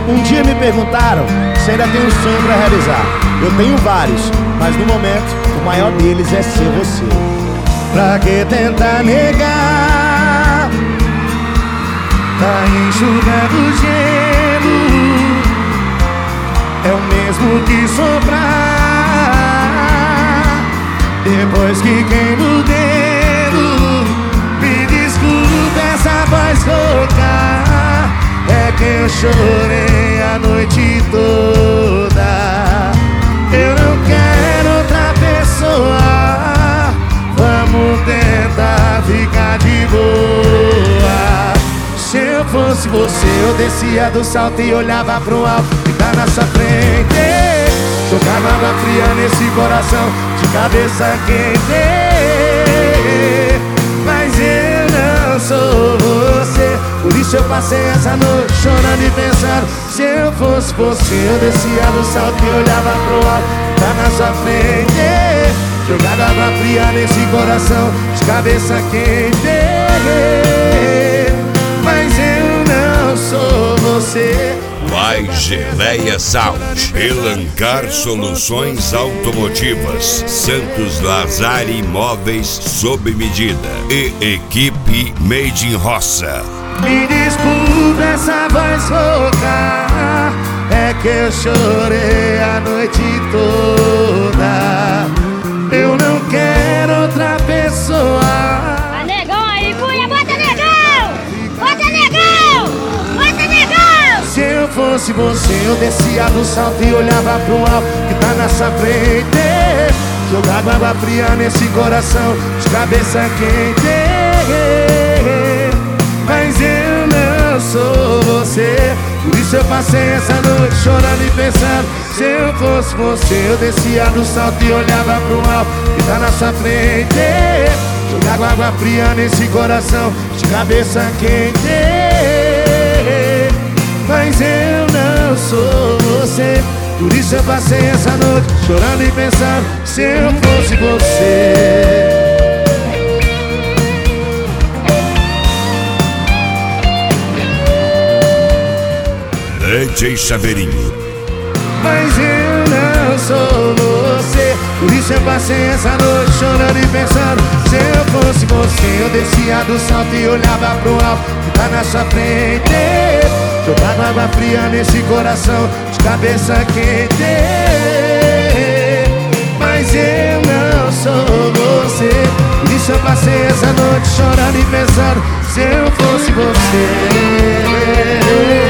Um dia me perguntaram se ainda tenho um sonho pra realizar. Eu tenho vários, mas no momento o maior deles é ser você. Pra que tentar negar? Tá enxugando gelo, é o mesmo que soprar depois que queima o dedo. Me desculpe essa voz rouca, é que eu chorei a noite toda. Eu não quero outra pessoa, vamos tentar ficar de boa. Se eu fosse você, eu descia do salto e olhava pro alto que tá na sua frente. Jogava água fria nesse coração, de cabeça quente. Mas eu não sou você, por isso eu passei essa noite chorando e pensando. Se eu fosse você, eu descia do salto e olhava pro alto que tá na sua frente. Jogava água fria nesse coração, de cabeça quente. Mas eu não sou você. Vai Geleia Sound, Elancar Soluções Automotivas, Santos Lazare Imóveis sob medida e equipe Made in Roça. Me desculpe essa voz rouca, é que eu chorei a noite toda. Eu não quero outra pessoa. Tá negão aí, Cunha, bota negão! Bota negão! Bota negão! Se eu fosse você, eu descia do salto e olhava pro alto que tá na sua frente. Jogava água fria nesse coração, de cabeça quente. Mas eu não sou você, por isso eu passei essa noite chorando e pensando. Se eu fosse você, eu descia do salto e olhava pro alto que tá na sua frente. Jogava água fria nesse coração, de cabeça quente. Mas eu não sou você, por isso eu passei essa noite chorando e pensando. Se eu fosse você. DJ Chaveirinho. Mas eu não sou você, por isso eu passei essa noite chorando e pensando. Se eu fosse você, eu descia do salto e olhava pro alto que tá na sua frente. Jogava água fria nesse coração, de cabeça quente. Mas eu não sou você, por isso eu passei essa noite chorando e pensando. Se eu fosse você.